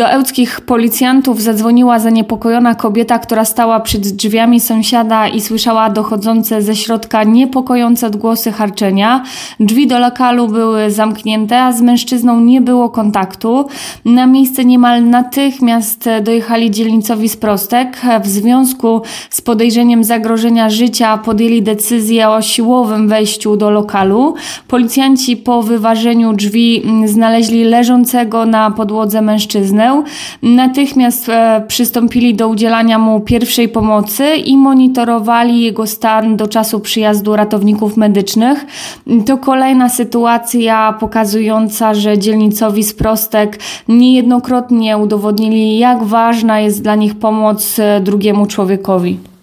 Do ełckich policjantów zadzwoniła zaniepokojona kobieta, która stała przed drzwiami sąsiada i słyszała dochodzące ze środka niepokojące odgłosy harczenia. Drzwi do lokalu były zamknięte, a z mężczyzną nie było kontaktu. Na miejsce niemal natychmiast dojechali dzielnicowi z Prostek. W związku z podejrzeniem zagrożenia życia podjęli decyzję o siłowym wejściu do lokalu. Policjanci po wyważeniu drzwi znaleźli leżącego na podłodze mężczyznę. Natychmiast przystąpili do udzielania mu pierwszej pomocy i monitorowali jego stan do czasu przyjazdu ratowników medycznych. To kolejna sytuacja pokazująca, że dzielnicowi z Prostek niejednokrotnie udowodnili, jak ważna jest dla nich pomoc drugiemu człowiekowi.